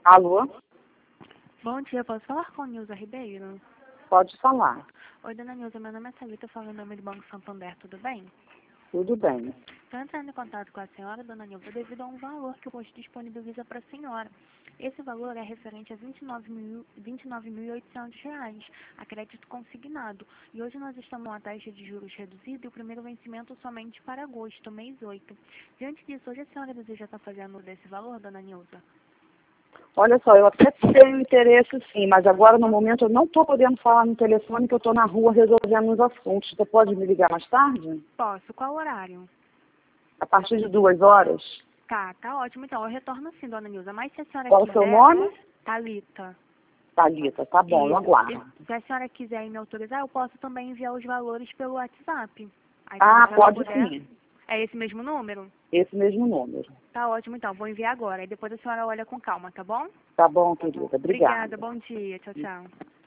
Alô? Bom dia, posso falar com Nilza Ribeiro? Pode falar. Oi, dona Nilza, meu nome é Thalita, falando em nome do Banco Santander, tudo bem? Tudo bem. Estou entrando em contato com a senhora, dona Nilza, devido a um valor que o posto disponibiliza para a senhora. Esse valor é referente a R$ 29.800, a crédito consignado. E hoje nós estamos com a taxa de juros reduzida e o primeiro vencimento somente para agosto, mês 8. Diante disso, hoje a senhora deseja estar fazendo desse valor, dona Nilza? Olha só, eu até tenho interesse sim, mas agora no momento eu não estou podendo falar no telefone que eu estou na rua resolvendo uns assuntos. Você pode me ligar mais tarde? Posso. Qual horário? A partir de 2 horas? Tá ótimo. Então, eu retorno sim, dona Nilza. Mas se a senhora Qual o quiser... seu nome? Thalita. Thalita, tá bom, eu aguardo. Se a senhora quiser me autorizar, eu posso também enviar os valores pelo WhatsApp. Aí, se Ah, a senhora pode puder... sim. É esse mesmo número? Esse mesmo número. Tá ótimo, então. Vou enviar agora. E depois a senhora olha com calma, tá bom? Tá bom, querida. Obrigada. Obrigada. Bom dia. Tchau, tchau.